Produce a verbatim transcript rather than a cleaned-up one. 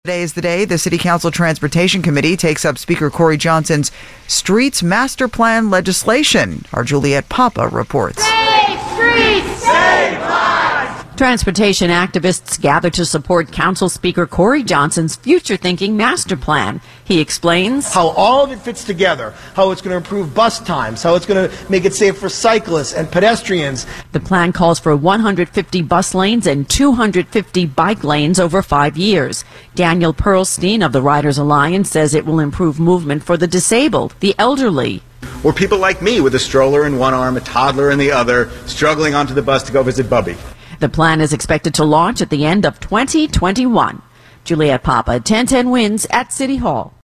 Today is the day the City Council Transportation Committee takes up Speaker Corey Johnson's Streets Master Plan legislation. Our Juliet Papa reports. Save streets! Save lives! Transportation activists gather to support Council Speaker Corey Johnson's future-thinking master plan. He explains how all of it fits together, how it's going to improve bus times, how it's going to make it safe for cyclists and pedestrians. The plan calls for one hundred fifty bus lanes and two hundred fifty bike lanes over five years. Daniel Perlstein of the Riders Alliance says it will improve movement for the disabled, the elderly, or people like me with a stroller in one arm, a toddler in the other, struggling onto the bus to go visit Bubby. The plan is expected to launch at the end of twenty twenty-one. Juliet Papa, ten ten Wins at City Hall.